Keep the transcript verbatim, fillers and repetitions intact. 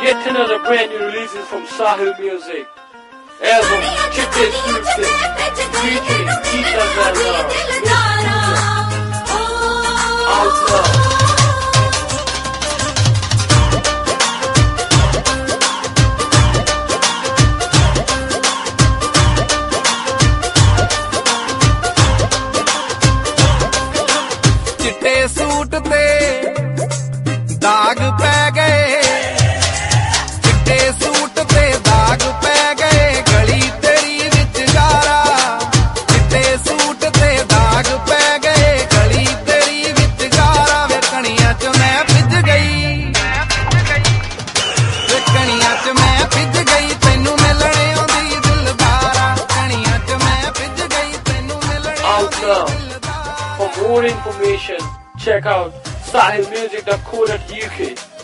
Get another brand new releases from Sahil Music. Album Chitte Surte featuring Geeta Zalda. Out now. चिट्टे suit ते दाग पै गए, चिट्टे सूट ते दाग पै गए, गली तेरी विच गारा। चिट्टे सूट ते दाग पै गए, गली तेरी विच गारा। वे कणियां च मैं भिज गई, वे कणियां च मैं भिज गई, तैनू मिलणे आउंदी दिलदारा। कणियां च मैं भिज गई, तैनू मिलणे आउंदी दिलदारा। For more information, check out sahil music dot co dot U K.